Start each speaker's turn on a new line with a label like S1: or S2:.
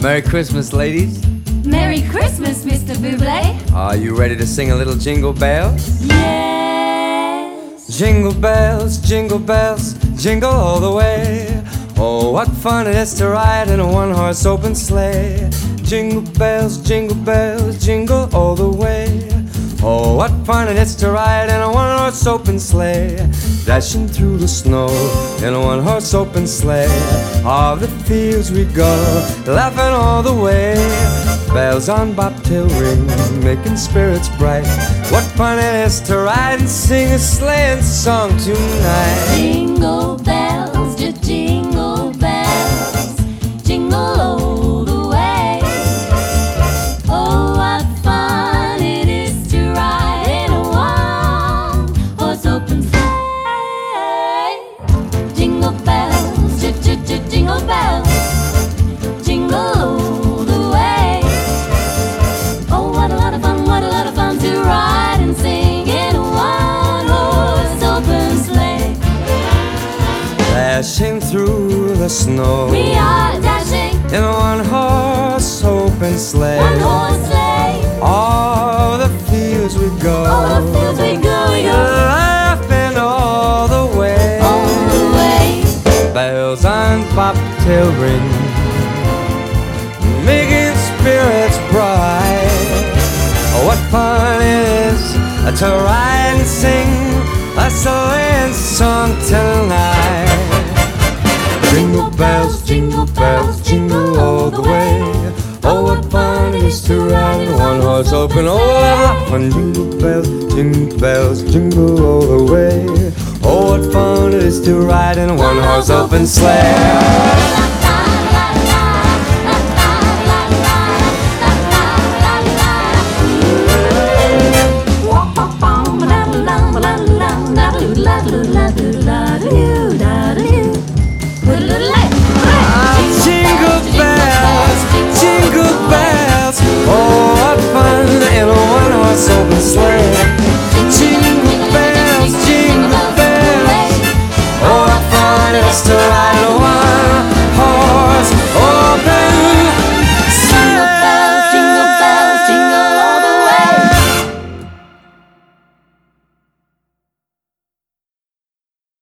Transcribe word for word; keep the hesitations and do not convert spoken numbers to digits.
S1: Merry Christmas, ladies.
S2: Merry Christmas, Mister Bublé.
S1: Are you ready to sing a little jingle bells?
S2: Yes.
S1: Jingle bells, jingle bells, jingle all the way. Oh, what fun it is to ride in a one-horse open sleigh. Jingle bells, jingle bells, jingle all the way. Oh, what fun it is to ride in a one-horse open sleigh. Dashing through the snow in a one-horse open sleigh. All the fields we go, laughing all the way. Bells on bobtail ring, making spirits bright. What fun it is to ride and sing a sleighing song tonight.
S2: Jingle bells, just jingle bells, jingle all the way. Oh, what fun it is to ride in a one-horse open sleigh. Jingle bells, just jingle bells, jingle all the way. Oh, what a lot of fun, what a lot of fun to ride and sing in a one-horse open sleigh.
S1: Dashing through the snow,
S2: We are dashing
S1: in a one-horse open sleigh.
S2: one-horse sleigh.
S1: All the fields we go,
S2: All the fields we go, we go
S1: laughing all the way.
S2: all the way.
S1: Bells on bobtail ring, making spirits bright. Oh, what fun it is to ride and sing a sleighing song tonight. Jingle bells, jingle bells, jingle all the way. Oh, what fun it is to ride in a one-horse open. Oh, what fun! Jingle bells, jingle bells, jingle all the way. Oh, what fun it is to ride in a one-horse open sleigh.
S2: La la la la la la la la la la la la.